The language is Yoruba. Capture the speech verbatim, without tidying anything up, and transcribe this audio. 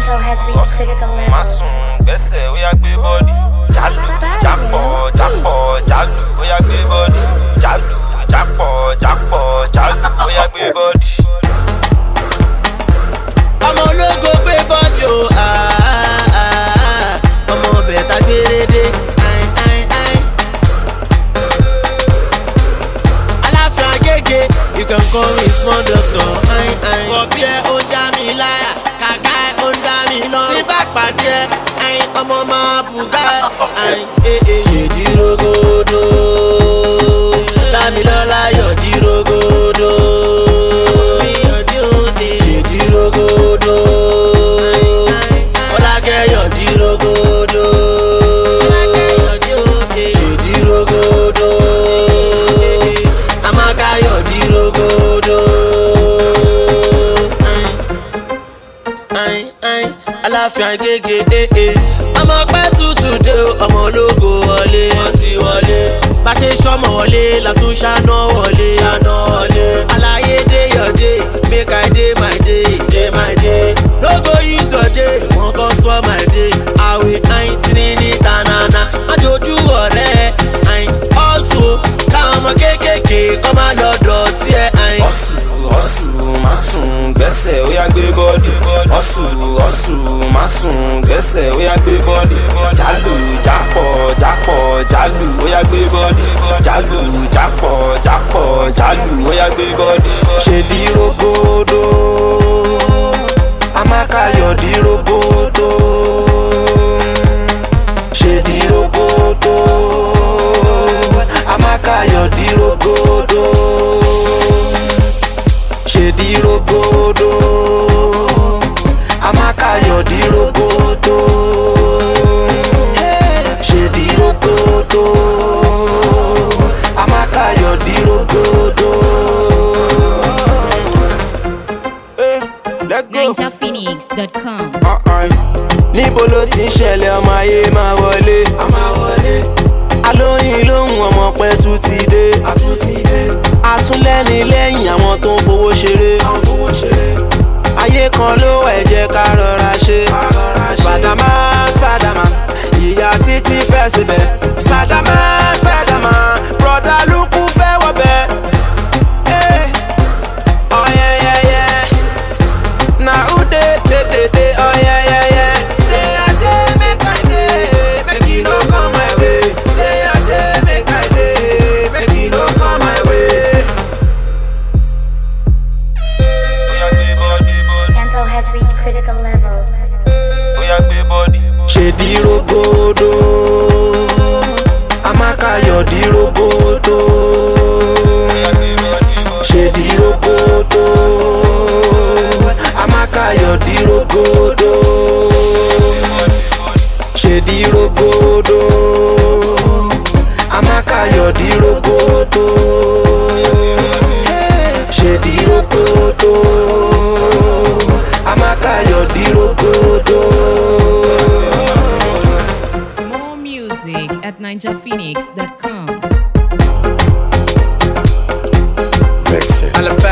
ọ̀sùn másùn gbẹ́sẹ̀ ó yá gbé bọ́dì jálù jápọ̀ jápọ̀ jálù ó yá gbé bọ́dì jálù jápọ̀ jápọ̀ jálù ó yá gbé bọ́dì. ọmọ ológo gbé bọ́dì o ọmọ bẹ̀ta gbérédé aláfin agége you can call me small doctor wọ̀bí ẹ ó já mi láyà kàkà ẹ ó ń dá mi lọ tí bá pàdé ẹ ọmọ máa bùgá ẹ ṣèjì rogodo Dámilọ́lá yọ̀dí rogodo ṣèjì rogodo Ọlákẹ́ yọ̀dí rogodo ṣèjì rogodo Amaka yọ̀dí rogodo Aláfin Agége ọmọ pẹ́ tútù dé ọmọ ológo wọlé wọ́n ti wọlé bá ṣe sọmọ wọlé látún ṣáná wọlé ṣáná wọlé aláyé dé your day make I dey my day dey my day no go use your day wọn kọ́ sọ my day àwẹ̀ ayin tìrìnì tànàna májòjú ọ̀rẹ́ ayin ọ̀sùn káwọn ọmọ kéékèèké kọ́ máa lọ dọ̀tí ẹ̀ ayin. ọ̀sùn ọ̀sùn másùn gbẹ́sẹ̀ ó yá gbé bọ́dì ọ̀sùn ọ̀sùn másùn gbẹ́sẹ̀ ó yá gbé bọ́dì jálù jápọ̀ jápọ̀ jálù ó yá gbé bọ́dì jálù jápọ̀ jápọ̀ jálù ó yá gbé bọ́dì. ṣèdí rogodo Amaka yọ̀dí rogodo ṣèdí rogodo Amaka yọ̀dí rogodo ṣèdí rogodo Amaka yọ̀dí rogodo ṣèdí rogodo Amaka yọ̀dí rogodo. Ninja Phoenix dot com. níbo ló ti ń ṣẹlẹ̀ ọmọ ayé máa wọlé alóyin lóhùn ọmọ pẹ́ tún ti dé àtúnlẹ́ni lẹ́yìn àwọn tó ń fowó ṣeré ayé kan ló wà ẹ jẹ́ ká rọra ṣe Spiderman Spiderman ìyá títí fẹ́ síbẹ̀ Spiderman Spiderman broda lukú fẹ́ wọ̀bẹ̀. na who dey dey dey dey oh yeah yeah yeah. Say I dey make I dey, make you no come my way. Say I dey make I dey, make you no come my way. Oya gbé body body. Tempo has reached critical level. Oya gbé body. Ṣèdí rogodo, Amaka yọ̀dí rogodo. Oya gbé body body. Ṣèdí rogodo. Amaka yọ̀dí rogodo ṣèdí rogodo Amaka yọ̀dí rogodo ṣèdí rogodo Amaka yọ̀dí rogodo. More music at ninja phoenix dot com. Vex it.